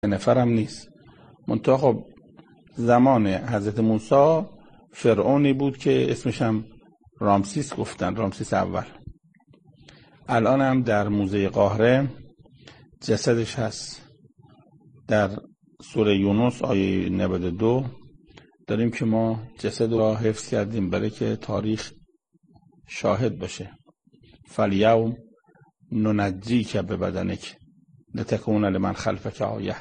نفرم نیست. منتها خب زمان حضرت موسی فرعونی بود که اسمش هم رامسیس گفتن، رامسیس اول. الان هم در موزه قاهره جسدش هست. در سوره یونس آیه 92 داریم که ما جسد را حفظ کردیم برای که تاریخ شاهد باشه. فالیوم ننجیک ببدنک لتکون لمن خلفک آیه.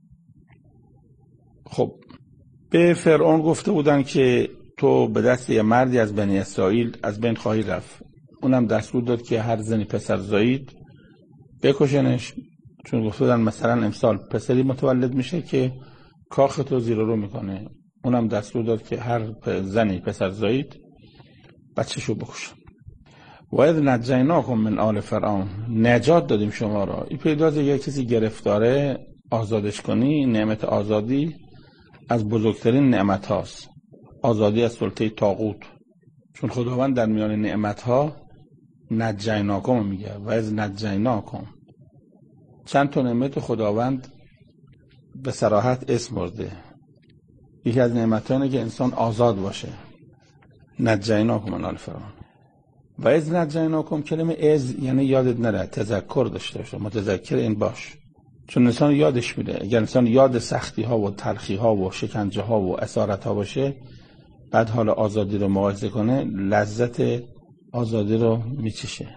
خب به فرعون گفته بودن که تو به دست یه مردی از بنی اسرائیل از بین خواهی رفت. اونم دستور داد که هر زنی پسر زایید بکشنش، چون گفته بودن مثلا امسال پسری متولد میشه که کاختو زیر رو میکنه. اونم دستور داد که هر زنی پسر زایید بچه‌شو بکشن. و اذ نجیناکم من آل فرعون، نجات دادیم شما را. این پیداست یک کسی گرفتاره آزادش کنی. نعمت آزادی از بزرگترین نعمت هاست، آزادی از سلطه طاغوت. چون خداوند در میان نعمت ها نجیناکم میگه و از نجیناکم. چند تا نعمت خداوند به صراحت اسم برده. یکی از نعمت ها اینه که انسان آزاد باشه. نجیناکم من آل فرعون. و از نجیناکم، کلمه از یعنی یادت نره، تذکر داشته باشه، متذکر این باش. چون انسان یادش میره. اگر انسان یاد سختی ها و تلخی ها و شکنجه ها و اسارت ها باشه، بعد حال آزادی رو مقایسه کنه، لذت آزادی رو میچشه.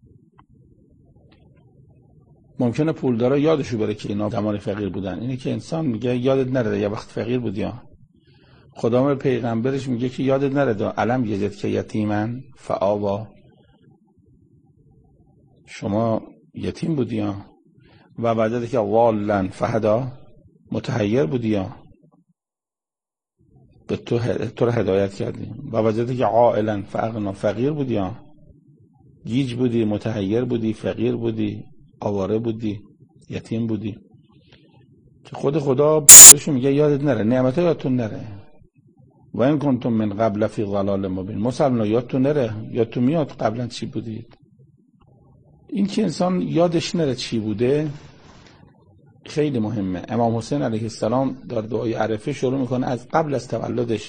ممکنه پولدارا یادشو بره که اینا زمان فقیر بودن. اینه که انسان میگه یادت نره یه وقت فقیر بودی ها. خدا پیغمبرش میگه که یادت نره علم یجد که یتیمن فآوا، شما یتیم بودی ها. و بعد که والن فهدا، متحیر بودی ها، به تو رو هدایت کردیم. و بعد که عائلا فاغنا، فقیر بودی ها، گیج بودی، متحیر بودی، فقیر بودی، آواره بودی، یتیم بودی. که خود خدا بهش میگه یادت نره، نعمت‌ها یادتون نره. و این کنتم من قبل فی ضلال مبین، مسلمان یادتون نره، یادتون میاد قبلا چی بودید. این که انسان یادش نره چی بوده خیلی مهمه. امام حسین علیه السلام در دعای عرفه شروع میکنه از قبل از تولدش،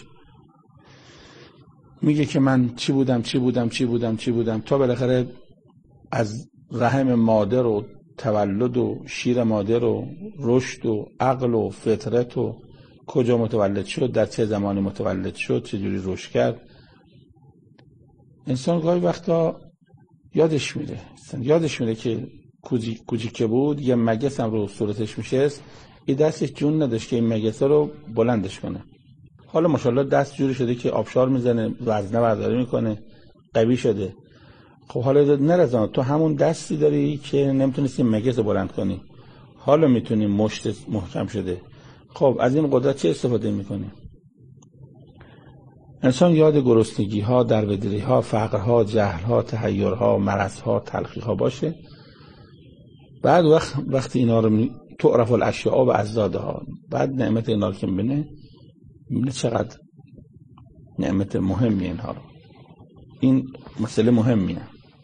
میگه که من چی بودم تا بالاخره از رحم مادر و تولد و شیر مادر و رشد و عقل و فطرت و کجا متولد شد، در چه زمانی متولد شد، چه جوری رشد کرد. انسان گاهی وقتا یادش میره که کوچیک که بود یه مگس هم رو صورتش میشست، این دستش جون نداشت که این مگس رو بلندش کنه. حالا ماشاءالله دست جوری شده که آبشار میزنه، وزنه برداری میکنه، قوی شده. خب حالا نرزان، تو همون دستی داری که نمیتونستی مگس رو بلند کنی، حالا میتونی، مشت محکم شده. خب از این قدرت چه استفاده میکنی؟ انسان یاد گرسنگی ها، دربدری ها، فقر ها، جهل ها، تحیر ها، مرض ها، تلخی ها باشه. بعد وقتی اینا رو تعرف الاشیاء و ازدادها، بعد نعمت اینا رو که میبینه چقدر نعمت مهمی اینها رو. این مسئله مهمیه،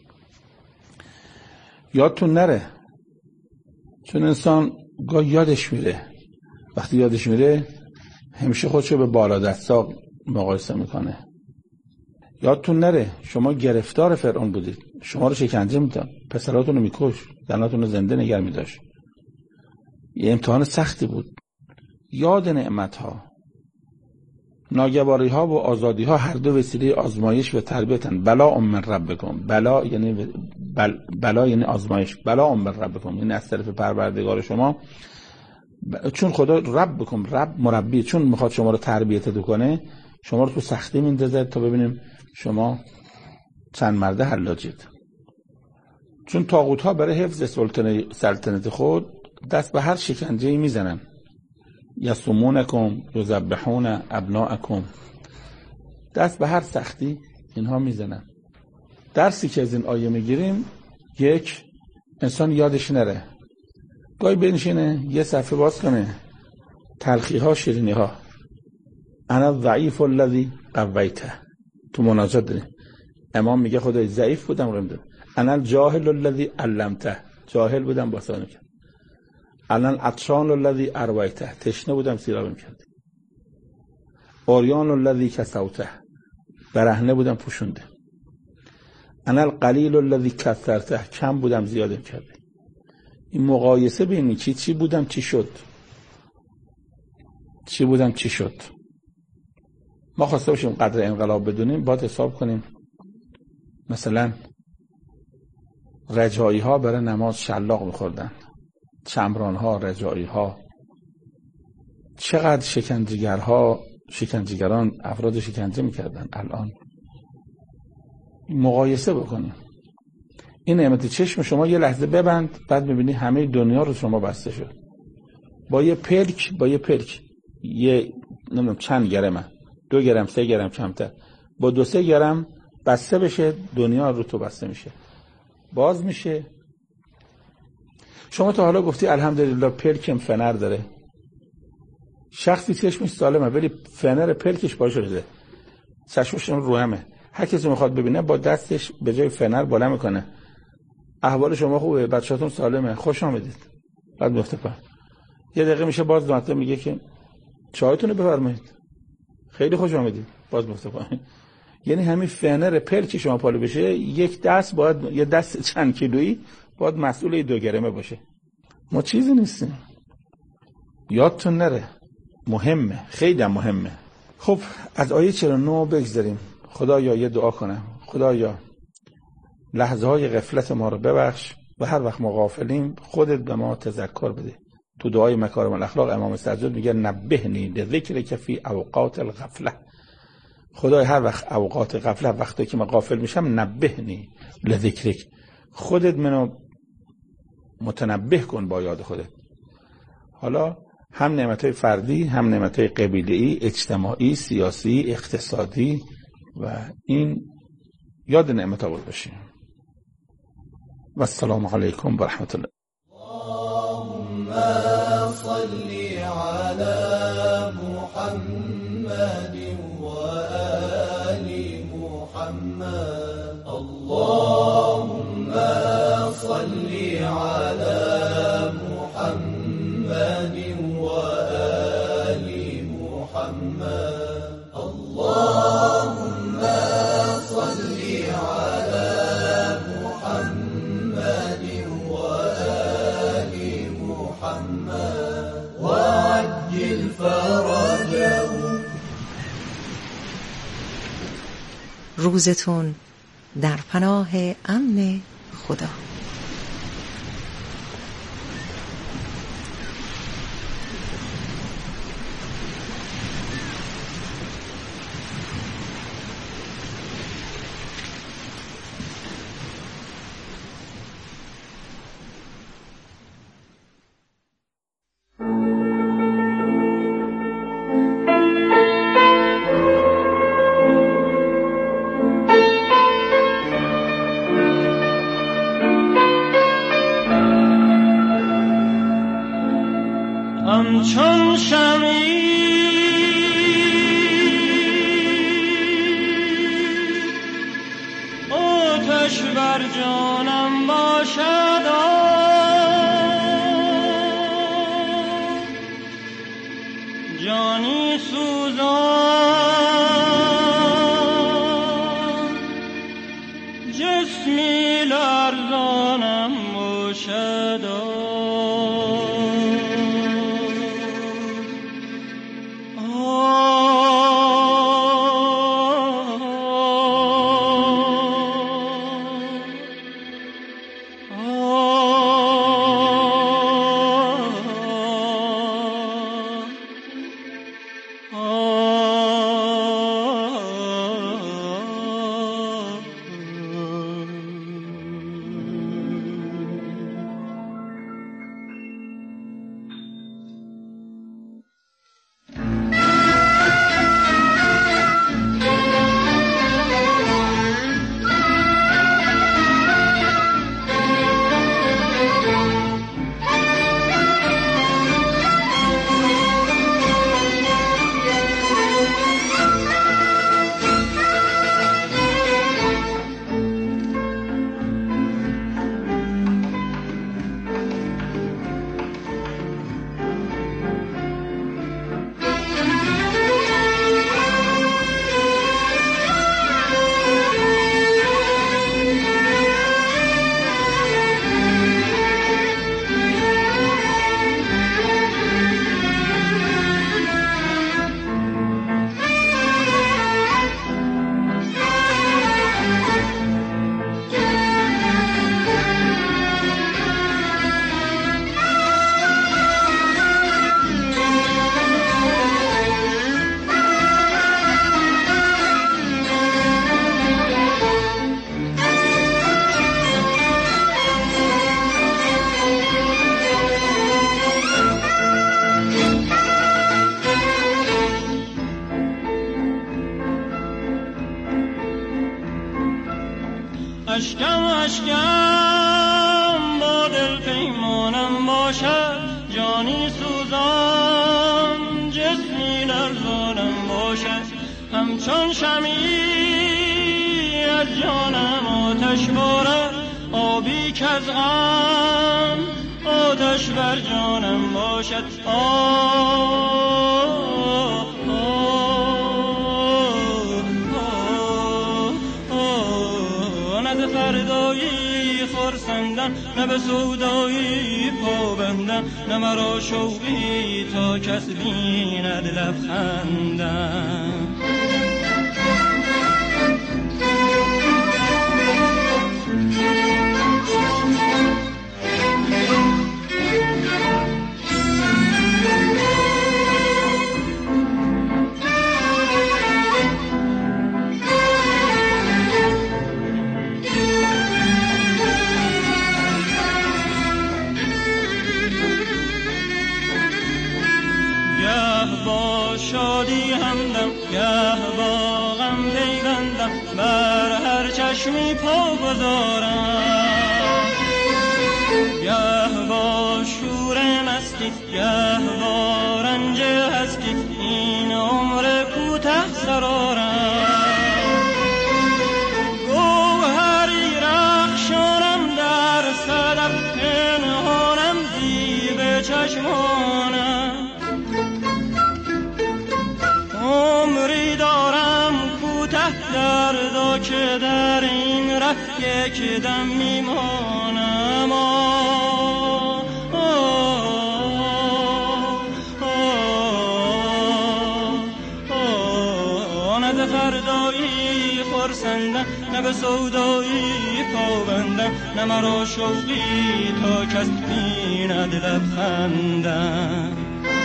یادتون نره. چون انسان گاه یادش میره، وقتی یادش میره همیشه خودشو به بالا دستا مقایسه میکنه. یادتون نره شما گرفتار فرعون بودید، شما رو شکنجه میداد، پسراتون رو میکش، زناتون رو زنده نگه میداشت. یه امتحان سختی بود. یاد نعمت ها، ناگواری ها و آزادی ها هر دو وسیله آزمایش و تربیتن. بلا من ربکم، بلا یعنی آزمایش، بلا من ربکم یعنی از طرف پروردگار شما. چون خدا ربکم، رب مربی، چون میخواد شما رو تربیت کنه، شما رو تو سختی میندازه تا ببینیم شما چند مرده حلاجید. چون طاغوت ها برای حفظ سلطنت خود دست به هر شکنجه‌ای میزنن. یصومونکم یذبحون ابناءکم، دست به هر سختی اینها میزنن. درسی که از این آیه میگیریم، یک، انسان یادش نره، گاهی بنشینه یه صفحه باز کنه، تلخی ها، شیرینی ها. انا ضعیف الذی قویته، تو مناجات داریم امام میگه خدای ضعیف بودم قوم دادم. انا الجاهل الذی علمته، جاهل بودم باسان کرد. الان عطشان الذی ارویته، تشنه بودم سیرابم کردی. عریان الذی کسوته، برهنه بودم پوشونده. انا القلیل الذی کثرته، کم بودم زیادم کردی. این مقایسه بینی چی بودم چی شد، چی بودم چی شد. ما خواسته باشیم قدر انقلاب بدونیم، باید حساب کنیم مثلا رجایی ها برای نماز شلاق میخوردن، چمران ها، رجایی ها، چقدر شکنجهگران افراد شکنجه میکردن. الان مقایسه بکنیم. این نعمت چشم شما یه لحظه ببند، بعد میبینی همه دنیا رو شما بسته شد. با یه پلک یه نمیدونم چند گرمه، 2 گرم 3 گرم کمتر، با 2-3 گرم بسته بشه، دنیا رو تو بسته میشه، باز میشه. شما تا حالا گفتی الحمدلله پلکم فنر داره؟ شخصی چشمش سالمه ولی فنر پلکش باشه شده، چشمش رو همه، هر کسی میخواد ببینه با دستش به جای فنر بالا میکنه. احوال شما خوبه؟ بچه‌تون سالمه؟ خوش آمدید. بعد میفته پایین. یه دقیقه میشه باز دوباره میگه که چایتون رو بفرمایید، خیلی خوش آمدید، باز میفته پایین. یعنی همین فنر پلک شما پالو بشه، یک دست باید، یه دست چند کیلویی باید مسئول 2 گرمه باشه. ما چیزی نیستیم، یادتون نره، مهمه، خیلی مهمه. خب از آیه 49 بگذاریم. خدایا یه دعا کنم، خدایا لحظه های غفلت ما رو ببخش و هر وقت ما غافلیم خودت به ما تذکر بده. تو دعای مکارم الاخلاق امام سجاد میگه نبهنی لذکرک فی اوقات الغفله. خدای هر وقت اوقات غفله، وقتی که من غافل میشم، نبهنی لذکرک، خودت منو متنبه کن با یاد خودت. حالا هم نعمتهای فردی، هم نعمتهای قبیله‌ای، اجتماعی، سیاسی، اقتصادی، و این یاد نعمتها بود باشیم. و السلام علیکم و رحمت الله. اللهم صل على محمد و آل محمد. اللهم صل على محمد و آل محمد. اللهم صل على محمد و آل محمد وعجل فرجه. روزتون در پناه امن خدا. همچون شمعی آتش بر جانم باشد، جانی سوزان جسمی لرزانم باشد. اشکم اشکم با دل پیمانم باشد، جانی سوزان جسمی لرزانم باشد، همچون شمعی از جانم آتش بارد، آبی که از غم آتش بر جانم باشد. نه به فردایی خرسندن، نه به سودایی پابندن، نه مرا شوقی تا کس بیند لبخندن. شادی همدم گه با غم پیوندم، بر هر چشمی پا گذارم، گه با شور مستی گه با رنج هستی، این عمر کوته سرارم. گوهری رخشانم در صدف، پنهانم زیب چشمانم، عمری دارم کوته دردا که در این ره یک دم میمانم. نه به فردایی خرسندم، نه به سودایی پابندم، نه مرا شوقی تا کس بیند لبخندم.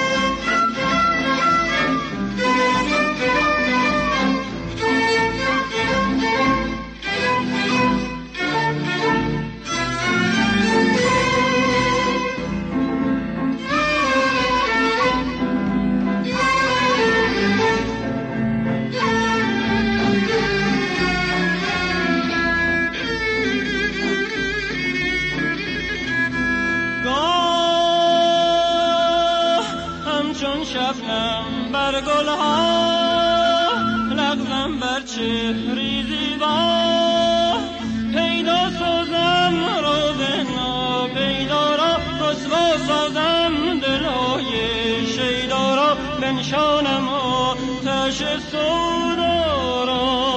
شبنم بر گلها لغزم بر چهری زیبا، پیدا سازم روز ناپیدا را، رسوا سازم دلهای شیدا را، بنشانم آتش سودا را.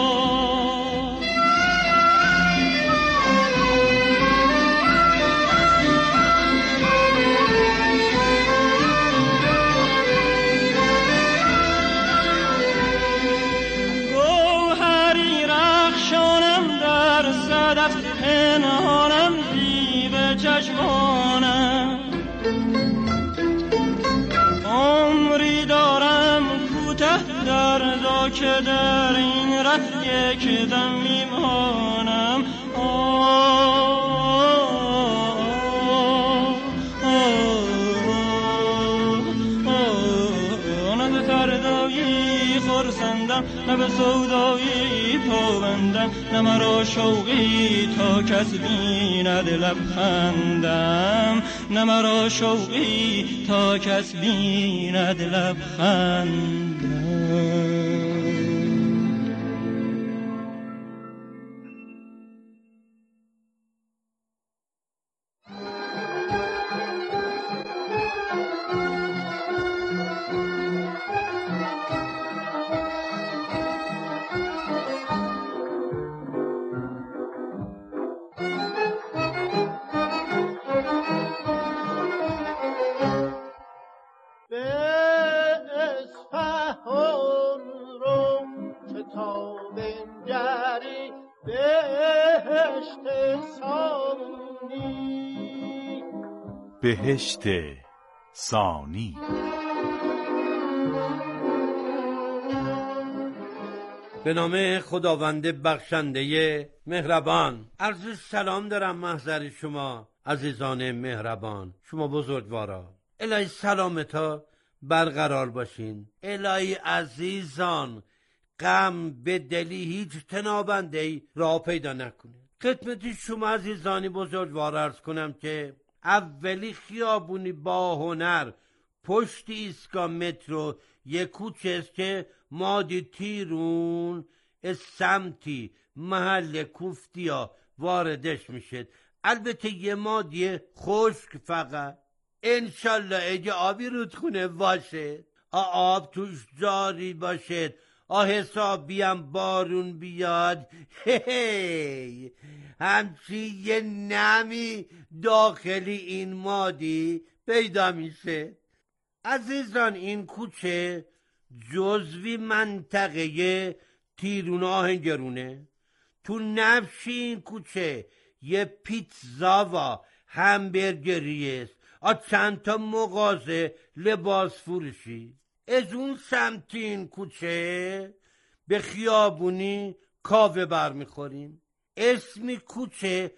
پنهانم زیب چشمانم، عمری دارم کوته دردا که در این ره یک دم میمانم. نه به فردایی خرسندم، نه به سودایی پابندم، نه مرا شوقی تا کس بیند لبخندم، نه مرا شوقی تا کس بیند لبخندم. بهشت ثانی. به نام خداوند بخشنده مهربان. عرض سلام دارم محضر شما عزیزان مهربان، شما بزرگوارا. الهی سلامتا برقرار باشین. الهی عزیزان غم به دلی هیچ تنابنده راه پیدا نکنه. خدمت شما عزیزانی بزرگوار عرض کنم که اولی خیابونی با هنر پشت ایستگاه مترو یک کوچه است که مادی تیرون از سمتی محل کوفتیا واردش میشه. البته یه مادی خشک فقط. انشالله اگه آبی رودخونه باشه، آب توش جاری باشه، حسابی هم بارون بیاد، همچی یه نمی داخلی این مادی پیدا میشه. عزیزان این کوچه جزوی منطقه تیرون آهنگرونه. تو نفش این کوچه یه پیتزا و همبرگری است، چند تا مغازه لباس فروشی. از اون سمت این کوچه به خیابونی کاوه برمیخوریم. اسم کوچه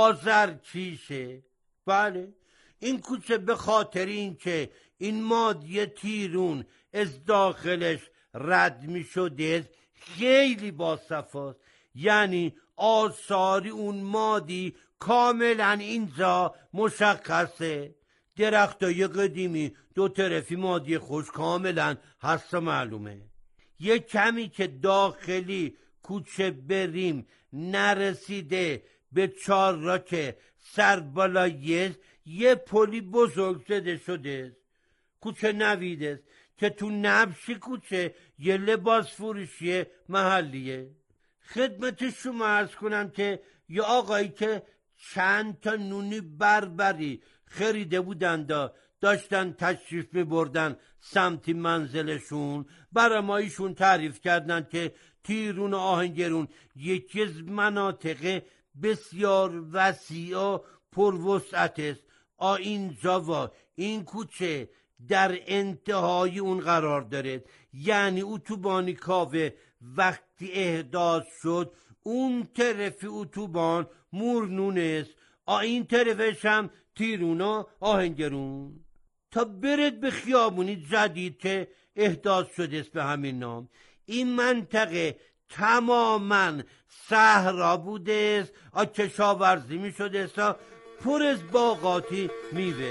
آذرکیشه. بله این کوچه به خاطر این که این مادی تیرون از داخلش رد می شده خیلی باصفاست، یعنی آثاری اون مادی کاملا اینجا مشخصه. درختای قدیمی دو طرفی مادی خوش کاملا هست و معلومه. یه کمی که داخلی کوچه بریم نرسیده به چهارراه سربالایی یه پلی بزرگ زده شده. کوچه نویده است که تو نبش کوچه یه لباس فروشی محلیه. خدمت شما عرض کنم که یه آقایی که چند تا نونی بربری خریده بودند داشتن تشریف میبردن سمت منزلشون، برای ما ایشون تعریف کردن که تیرون و آهنگرون یکی از مناطق بسیار وسیع و پروسعت است. اینجا و این کوچه در انتهای اون قرار داره، یعنی اتوبان کاوه وقتی احداث شد اون طرف اتوبان مورنون است، این طرفش هم تیرون و آهنگرون. تا برد به خیابونی جدید که احداث شده است به همین نام. این منطقه تماما صحرا بوده است، کشاورزی می شده است، پر از باغاتی میوه.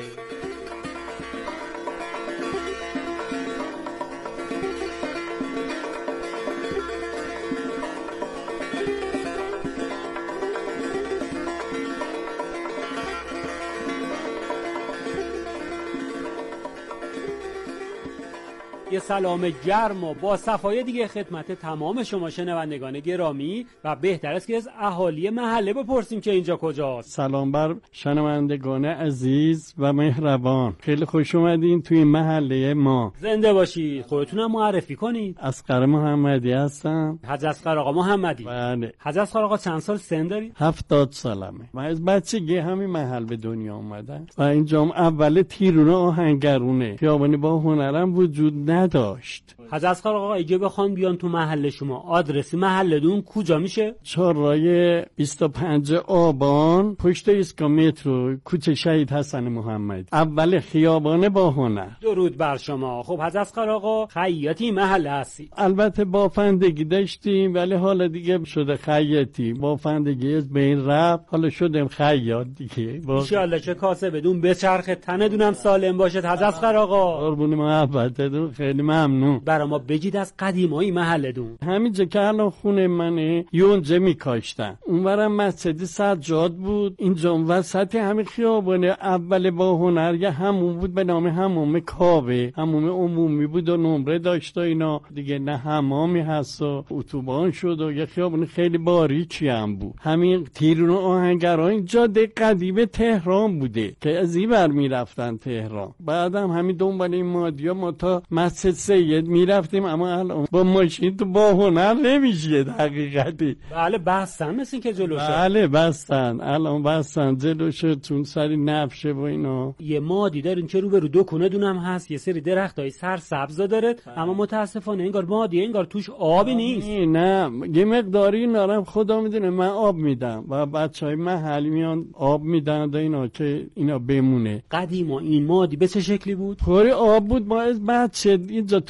یه سلام گرم و با صفای دیگه خدمت تمام شما شنوندگان گرامی و بهتر است که از اهالی محله بپرسیم که اینجا کجاست. سلام بر شنوندگان عزیز و مهربان، خیلی خوش اومدین توی محله ما. زنده باشید. خودتونم معرفی کنید. اصغر محمدی هستم. حاج اصغر آقا محمدی. بله. حاج اصغر آقا چند سال سن دارید؟ 70 سالمه. من از بچگی همین محل به دنیا اومدم و اینجام اول تیرون آهنگرونه. خیابانی با هنرم وجود نداشت. حاج اصغر آقا اگه بخوان بیان تو محل شما، آدرس محلتون کجا میشه؟ چهارراه 25 آبان پشت ایستگاه مترو، کوچه شهید حسن محمدی، اول خیابان با هنر. درود بر شما. خب حاج اصغر آقا خیاطی محل هستی؟ البته بافندگی داشتیم ولی حالا دیگه شده خیاطی. بافندگی از بین رفت، حالا شدم خیاط دیگه. ان شاء الله که کاسه بدون بچرخه تنتونم سالم باشه. حاج اصغر آقا قربون محبتتون، خیلی ممنون. برا ما بگید از قدیمای محلتون. همینجا که الان خونه منه یونجه میکاشتن، اونورم مسجد سجاد بود، اینجا وسط همین خیابان اول با هنر یه همون بود به نام حمام کاوه. حمام عمومی بود و نمره داشت و اینا دیگه، نه حمامی هست و اتوبان شد و یه خیابان خیلی باریکی هم بود. همین تیرون و آهنگران این جاده قدیم تهران بوده که از این بر میرفتن تهران. بعدم همین دنبال این مادیا ما تا مسجد سید میرفتیم، اما الان با ماشین تو با هنر نمیشه حقیقتی. بله بستن مثل که جلوشه. بله بستن، الان بستن جلوشه چون سری نفشه و اینا. یه مادی دارین که رو به رو دو کونه دونم هست، یه سری درختای سرسبز داره، اما متاسفانه انگار مادی انگار توش آبی نیست. نه یه مقداری نارم خدا میدونه، من آب میدم و بچهای محلی میان آب میدن و اینا که اینا بمونه. قدیما این مادی به چه شکلی بود؟ پری آب بود. ما از بچه اینجا تو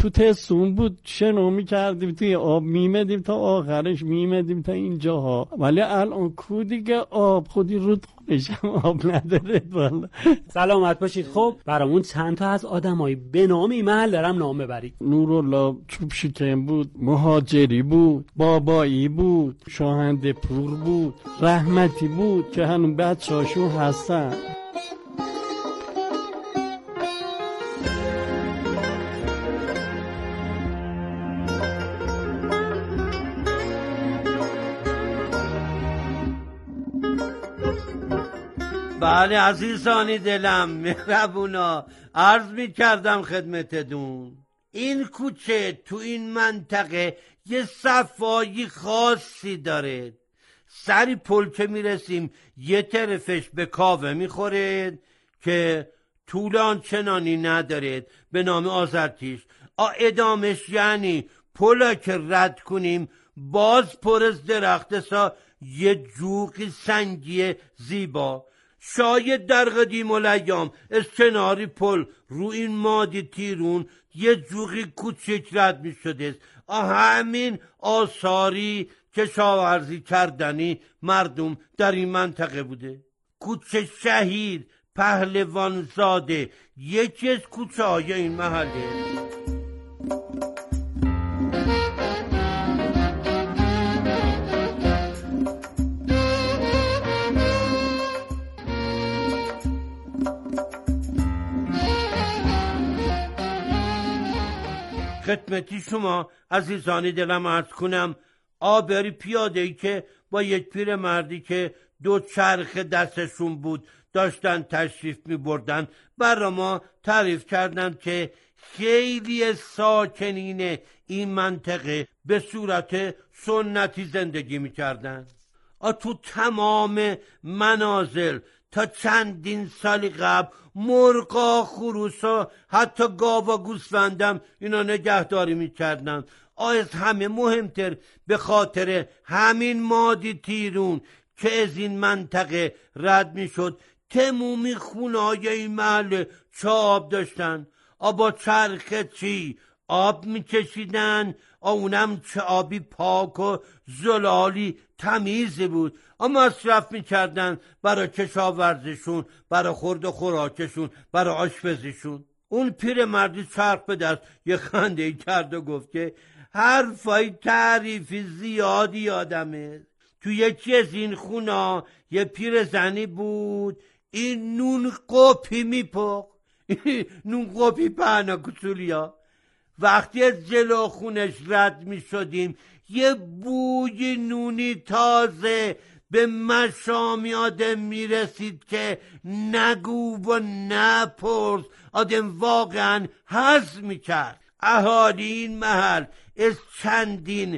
تابستون بود شنا میکردیم توی آب میمدیم تا آخرش میمدیم تا اینجاها، ولی الان کو دیگه آب خودی رود خودشم آب نداره. والا سلامت باشید. خب برامون چند تا از آدمایی به نام این محل دارم نام ببرید. نورالله چوب شکن بود، مهاجری بود، بابایی بود، شاهنده پور بود، رحمتی بود که هنوز بچه هاشون هستن. بله عزیزانی دلم مهربونا، عرض می کردم خدمتتون این کوچه تو این منطقه یه صفایی خاصی داره. سری پل که می رسیم یه طرفش به کاوه می خوره که طولان چنانی نداره به نام آذرتیش. ادامش یعنی پلا که رد کنیم باز پر از درخت سا یه جوقی سنگی زیبا. شاید در قدیم الایام از کناری پل رو این مادی تیرون یه جوقی کوچک رد می شده. همین آثاری کشاورزی کردنی مردم در این منطقه بوده. کوچه شهید پهلوان زاده یکی از کوچه های این محله. خدمتی شما عزیزانی دلم عرض کنم آبری پیاده‌ای که با یک پیر مردی که دو چرخ دستشون بود داشتن تشریف می بردن برا ما تعریف کردن که خیلی ساکنین این منطقه به صورت سنتی زندگی می کردن. تو تمام منازل تا چندین سال قبل مرغا، خروس و حتی گاو و گوسفندم اینا نگهداری میکردن. از همه مهمتر به خاطر همین مادی تیرون که از این منطقه رد میشد تمومی خونه‌های این محله چه آب داشتن. با چرخه چی آب میکشیدن، اونم چه آبی پاک و زلالی تمیزی بود. مصرف میکردن برای کشاورزیشون، برای خورد و خوراکشون، برای آشپزیشون. اون پیر مردی چرخ به دست یه خنده کرد و گفت که حرفای تعریفی زیادی یادمه. تو یکی از این خونا یه پیر زنی بود این نون قپی میپخت. نون قپی پهنا کسولیا. وقتی از جلو خونش رد می شدیم یه بوی نونی تازه به مشامی آدم می رسید که نگو و نپرس، آدم واقعا حس می کرد. اهالی این محل از چندین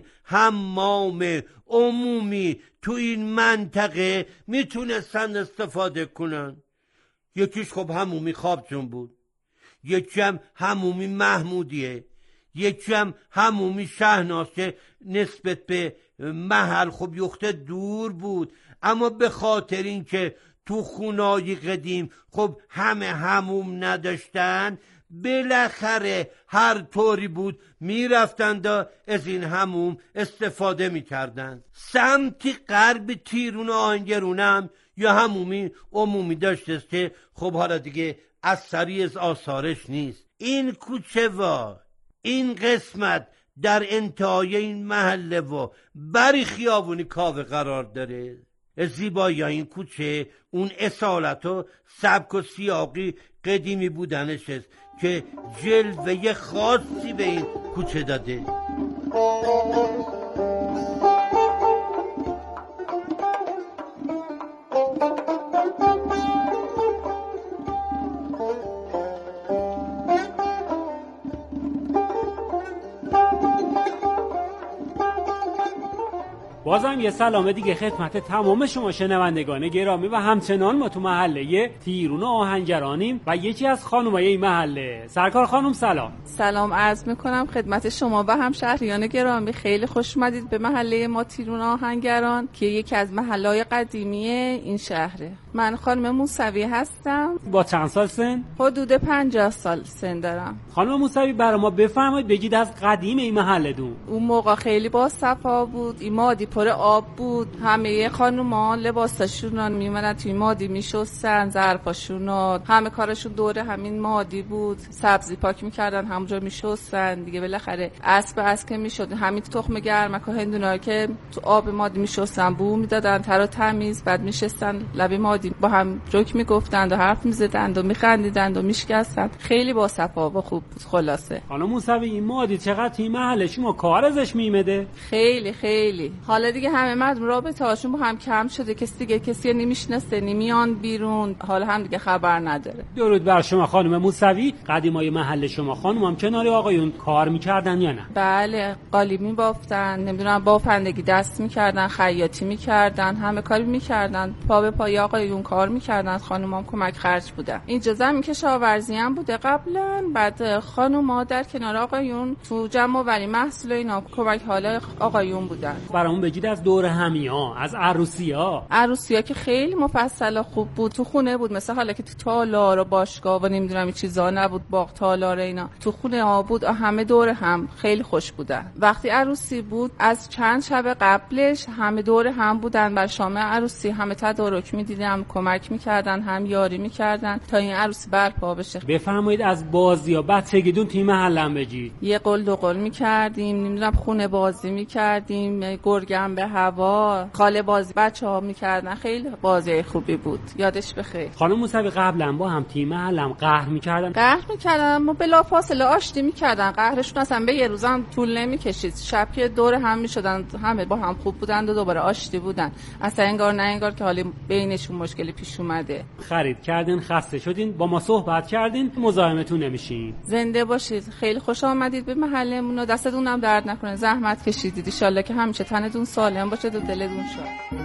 حمام عمومی تو این منطقه می تونستن استفاده کنن. یکیش خب حمومی خوابجون بود، یکی هم حمومی محمودیه، یکی هم حمومی شهناز که نسبت به محل خب یخته دور بود، اما به خاطر این که تو خونای قدیم خب همه حموم نداشتن بالاخره هر طوری بود میرفتند و از این حموم استفاده میکردن. سمت غرب تیرون آهنگرونم یا حمومی عمومی داشته که خب حالا دیگه اثری از آثارش نیست. این کوچه و این قسمت در انتهای این محله و بری خیابونی کاوه قرار داره. زیبایی این کوچه اون اصالت و سبک و سیاقی قدیمی بودنش است که جلوه خاصی به این کوچه داده. بازم یه سلام دیگه خدمت تمام شما شنوندگان گرامی و همچنان ما تو محله تیرون آهنگرانیم و یکی از خانمای این محله. سرکار خانم سلام. سلام عرض میکنم خدمت شما و همشهریان گرامی. خیلی خوش اومدید به محله ما تیرون آهنگران که یکی از محله‌های قدیمی این شهره. من خانم موسوی هستم. با چند سال سن؟ حدود 50 سال سن دارم. خانم موسوی برای ما بفرمایید بگید از قدیم این محله دون. اون موقع خیلی با صفا بود. این مادی پر آب بود. همه خانوما لباساشون میومدن توی مادی میشستن، ظرفاشون همه کارشون دور همین مادی بود. سبزی پاک میکردن، همونجا میشستن دیگه. بالاخره اسب که میشد همین تخم گرمک و هندونایی که تو آب مادی میشستن بو میدادن، تر تمیز. بعد میشستن لب مادی با هم جوک میگفتند و حرف میزدند و میخندیدند و میشکستند. خیلی با صفا و خوب بود. خلاصه خانم موسوی این مادی چقدر توی محله شما کار ازش میمده؟ خیلی حالا دیگه همه مردم رابطه هاشون با هم کم شده. کسی نمیشناسه، نمیان بیرون، حالا هم دیگه خبر نداره. درود بر شما خانم موسوی. قدیمای محله شما خانومام کنار آقایون کار میکردن یا نه؟ بله، قالی میبافتن، نمیدونم بافندگی دست میکردن، خیاطی میکردن، همه کاری میکردن. پا به پای آقایون کار میکردن، خانومام کمک خرج بودن. اینجا زمین کشاورزی هم بوده قبلا. بعد خانوما در کنار آقایون تو جمع آوری محصول اینا کمک حال آقایون بودن. برامون بگید از دور همیا، از عروسی‌ها که خیلی مفصل و خوب بود. تو خونه بود، مثلا حالا که تو تالار و باشگاه و نمیدونم این چیزا نبود، باغ تالار اینا تو خونه ها بود. همه دور هم خیلی خوش بودن. وقتی عروسی بود از چند شب قبلش همه دور هم بودن. بر شام عروسی همه تدارک میدیدن، کمک میکردن، هم یاری میکردن تا این عروسی برپا بشه. بفرمایید از بازی‌ها بچگیتون توی محلم بگید. یه قل دو قل میکردیم، نمیدونم خونه بازی میکردیم، گرگم به هوا، خاله بازی بچه‌ها میکردن. خیلی بازی خوبی بود، یادش بخیر. خانم موسوی قبلا با هم تیم محلم قهر میکردن ما بلافاصله آشتی میکردن. قهرشون اصلا به یه روزم طول نمیکشید. شب که دور هم میشدن همه با هم خوب بودن و دوباره آشتی بودن. اصلا انگار که حالا بینشون مشکلی پیش اومده. خرید کردین، خسته شدین، با ما صحبت کردین، مزاحمتون نمیشین. زنده باشید. خیلی خوش آمدید به محلمون. دستتون هم درد نکنه، زحمت کشیدید. ان شاءالله که همیشه تنتون سالم باشه و دلتون شاد.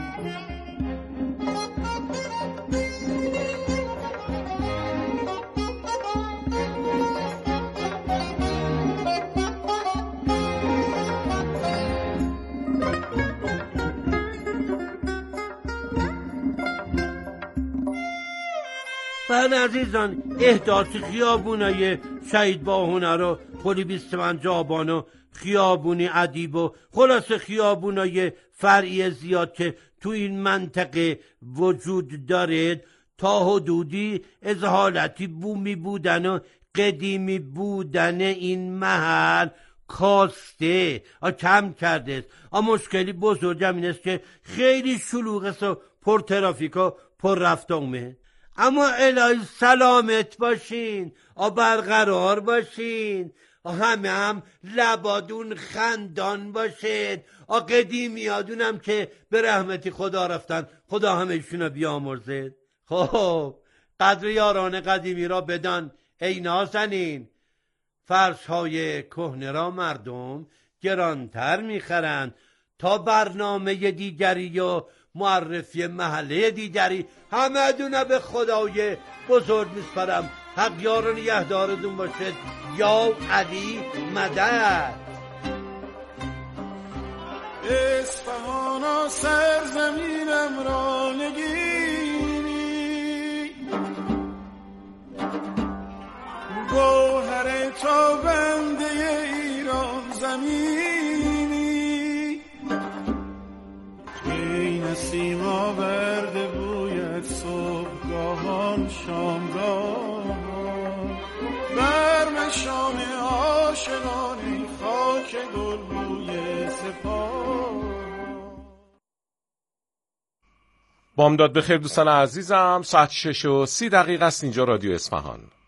بله عزیزان، احداث خیابونای شهید باهنر و پل 25 آبان و خیابون ادیب و خلاص خیابونای فرعی زیاد که تو این منطقه وجود داره تا حدودی از حالتی بومی بودن و قدیمی بودن این محل کاسته کم کرده است. مشکلی بزرگم این است که خیلی شلوغ است و پر ترافیک و پر رفت آمد. اما الهی سلامت باشین، برقرار باشین، همه هم لبادون خندان باشید. قدیمیادون هم که به رحمتی خدا رفتن، خدا همه‌شون رو بیامرزد. خب قدر یاران قدیمی را بدان ای نازنین. فرش‌های کهنه را مردم گرانتر میخرند تا برنامه دیگری و معرفی محله دیگری. همه دونه به خدای بزرگ میسپارم. حق یار و نگهدارتون باشد. یا علی مدد. اصفهان سرزمینم را نگیری، گوهر تابنده ایران زمینی، این نسیم آورده بوید صبحگاهان شامگاهان، بر مشام عاشقانی خاک گل بوی سپاه. بامداد بخیر دوستان عزیزم. ساعت 6:30 است. اینجا رادیو اصفهان.